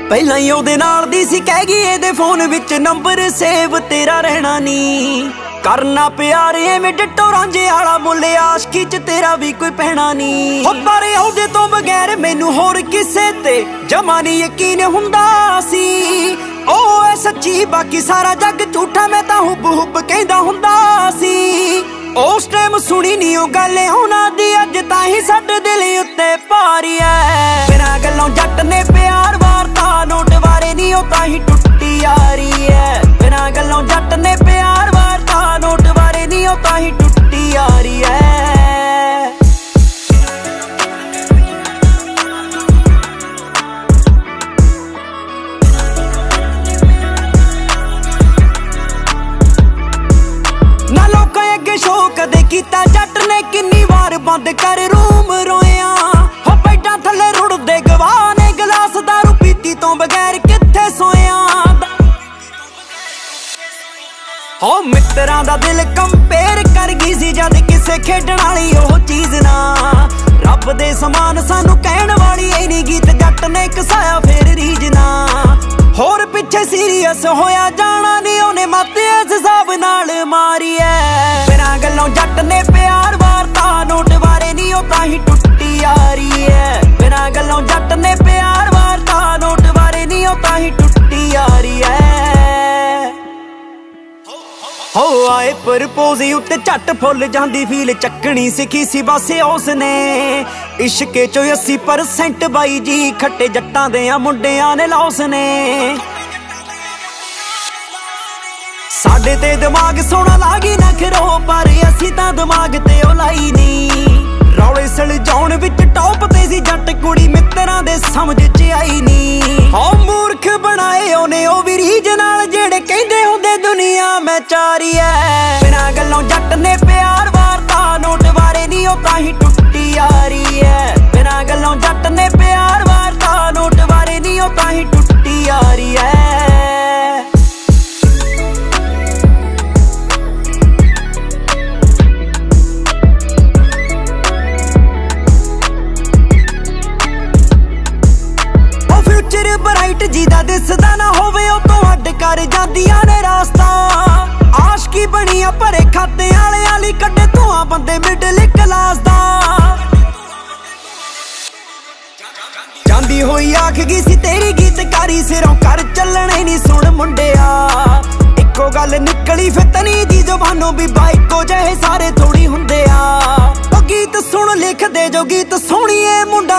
ਪਹਿਲਾਂ ਹੀ ਉਹਦੇ ਨਾਲ ਦੀ ਸੀ, ਕਹਿ ਗਈ ਇਹਦੇ ਫੋਨ ਵਿੱਚ ਨੰਬਰ ਸੇਵ ਤੇਰਾ ਰਹਿਣਾ ਨੀ। ਕਰਨਾ ਪਿਆਰ ਐਵੇਂ ਡਿੱਟੋ ਰਾਂਝੇ ਵਾਲਾ ਮੁੱਲ, ਆਸ਼ਕੀ ਚ ਤੇਰਾ ਵੀ ਕੋਈ ਪਹਿਣਾ ਨੀ। ਪਰ ਉਹਦੇ ਤੋਂ ਬਗੈਰ ਮੈਨੂੰ ਹੋਰ ਕਿਸੇ ਤੇ ਜਮਾ ਨੀ ਯਕੀਨ ਹੁੰਦਾ ਸੀ। ਉਹ ਐ ਸੱਚੀ ਬਾਕੀ ਸਾਰਾ ਜੱਗ ਝੂਠਾ, ਮੈਂ ਤਾਂ ਹੁਬ ਹੁਬ ਕਹਿੰਦਾ ਹੁੰਦਾ ਸੀ। ਉਸ ਟਾਈਮ ਸੁਣੀ ਨੀ ਉਹ ਗੱਲ ਉਹਨਾਂ ਦੀ, ਅੱਜ ਤਾਂ ਹੀ ਸਾਡੇ ਦਿਲ ਉੱਤੇ ਭਾਰੀ ਐ। ਬਿਨਾਂ ਗੱਲੋਂ ਜੱਟ ਨੇ ਪਿਆਰ ਵਾਰਤਾ, ਨੋਟ ਵਾਰੇ ਨੀ ਉਹ ਤਾਂ ਹੀ ਟੁੱਟੀ ਯਾਰੀ ਐ। ਬਿਨਾਂ ਗੱਲੋਂ ਜੱਟ ਨੇ ਪਿਆਰ ਵਾਰਤਾ, ਨੋਟ ਵਾਰੇ ਨੀ ਉਹ ਤਾਂ ਹੀ ਟੁੱਟੀ ਯਾਰੀ ਐ। ਨਾ ਲੋਕਾਂ ਅੱਗੇ ਸ਼ੋਅ ਕਦੇ ਕੀਤਾ ਜੱਟ ਨੇ, ਕਿੰਨੀ ਵਾਰ ਬੰਦ ਕਰ ਰੂਮ ਰੋਇਆ। ਹੋ ਪੈਟਾਂ ਥੱਲੇ ਰੁੜਦੇ ਗਵਾਹ ਨੇ, ਗਲਾਸ ਦਾਰੂ ਪੀਤੀ ਤੋਂ ਬਗੈਰ ਕਿੱਥੇ ਸੋਇਆ। ਹੋ ਮਿੱਤਰਾਂ ਦਾ ਦਿਲ ਕੰਪੇਅਰ ਕਰ ਗਈ ਸੀ ਜਦ ਕਿਸੇ ਖੇਡਣ ਵਾਲੀ ਉਹ ਚੀਜ਼ ਨਾ। ਰੱਬ ਦੇ ਸਮਾਨ ਸਾਨੂੰ ਕਹਿਣ ਵਾਲੀ ਐ ਨੀ ਗੀਤ ਜੱਟ ਨੇ ਕਸਾਇਆ ਫੇਰ ਰੀਝ ਨਾ। ਹੋਰ ਪਿੱਛੇ ਸੀਰੀਅਸ ਹੋਇਆ ਜਾਣਾ ਨੀ ਉਹਨੇ, ਮੱਤ ਇਸ ਹਿਸਾਬ ਨਾਲ ਮਾਰੀ ਐ। ਬਿਨਾਂ ਗੱਲੋਂ ਜੱਟ ਨੇ ਪਿਆਰ ਵਾਰਤਾ, ਨੋਟ ਵਾਰੇ ਨੀ ਉਹ ਤਾਂ ਹੀ ਟੁੱਟੀ ਯਾਰੀ ਐ। ਬਿਨਾਂ ਗੱਲੋਂ ਜੱਟ ਨੇ ਪਿਆਰ ਵਾਰਤਾ, ਨੋਟ ਵਾਰੇ ਨੀ ਉਹ ਤਾਂ ਹੀ ਟੁੱਟੀ ਯਾਰੀ ਐ। ਹੋ ਆਏ ਪ੍ਰਪੋਜ਼ ਉੱਤੇ ਝੱਟ ਫੁੱਲ ਜਾਂਦੀ ਫੀਲ, ਚੱਕਣੀ ਸਿੱਖੀ ਸੀ ਬਸ ਉਸਨੇ। ਇਸ਼ਕੇ ਚੋਂ 80% ਬਾਈ ਜੀ ਖੱਟੇ ਜੱਟਾਂ ਦੇ ਆ ਮੁੰਡਿਆਂ ਨੇ ਲੌਸ ਨੇ। ਸਾਡੇ ਤੇ ਦਿਮਾਗ ਸੋਹਣਾ ਲਾਗੀ ਨਾ ਖਰੋ, ਪਰ ਅਸੀਂ ਤਾਂ ਦਿਮਾਗ ਤੇ ਉਹ ਲਾਈ ਨੀ। ਰੌਲੇ ਸਲਜਾਉਣ ਵਿੱਚ ਟੌਪ ਤੇ ਸੀ ਜੱਟ, ਕੁੜੀ ਮਿੱਤਰਾਂ ਦੇ ਸਮਝ ਚ ਆਈ ਨੀ। ਹੋ ਮੂਰਖ ਬਣਾਏ ਉਹਨੇ ਉਹ ਵੀ ਰੀਝ ਨਾਲ, ਜਿਹੜੇ ਕਹਿੰਦੇ ਹੁੰਦੇ ਦੁਨੀਆ ਮੈਂ ਚਾਰੀ ਐ। ਬਿਨਾਂ ਗੱਲੋਂ ਜੱਟ ਨੇ ਪਿਆਰ ਵਾਰਤਾ, ਨੋਟ ਵਾਰੇ ਨੀ ਉਹ ਤਾਂ ਹੀ ਟੁੱਟੀ ਯਾਰੀ ਐ। ਬਿਨਾਂ ਗੱਲੋਂ ਜੱਟ ਨੇ ਪਿਆਰ ਵਾਰਤਾ, ਨੋਟ ਵਾਰੇ ਨੀ ਉਹ ਤਾਂ ਹੀ ਟੁੱਟੀ ਯਾਰੀ ਐ। ਬਰਾਈਟ ਜੀ ਦਾ ਦਿਸਦਾ ਨਾ ਹੋਵੇ, ਉਹ ਤੋਂ ਅੱਡ ਕਰ ਜਾਂਦੀਆਂ ਨੇ ਰਾਸਤਾ। ਆਸ਼ਕੀ ਬਣੀਆਂ ਭਰੇ ਖਾਤੇ ਵਾਲਿਆਂ ਲਈ, ਕੱਢੇ ਧੂਆਂ ਬੰਦੇ ਮਿਡਲ ਕਲਾਸ ਦਾ। ਜਾਂਦੀ ਹੋਈ ਆਖ ਗਈ ਸੀ ਤੇਰੀ ਗੀਤਕਾਰੀ, ਸਿਰੋਂ ਕਰ ਚੱਲਣੇ ਨੀ ਸੁਣ ਮੁੰਡਿਆ। ਇੱਕੋ ਗੱਲ ਨਿਕਲੀ ਫਿਤਨੀ ਦੀ ਜ਼ੁਬਾਨੋਂ ਵੀ, ਬਾਈਕੋ ਜਿਹੇ ਸਾਰੇ ਥੋੜੀ ਹੁੰਦੇ ਆ। ਉਹ ਗੀਤ ਸੁਣ ਲਿਖਦੇ ਜੋ ਗੀਤ ਸੋਹਣੀਏ ਮੁੰਡਾ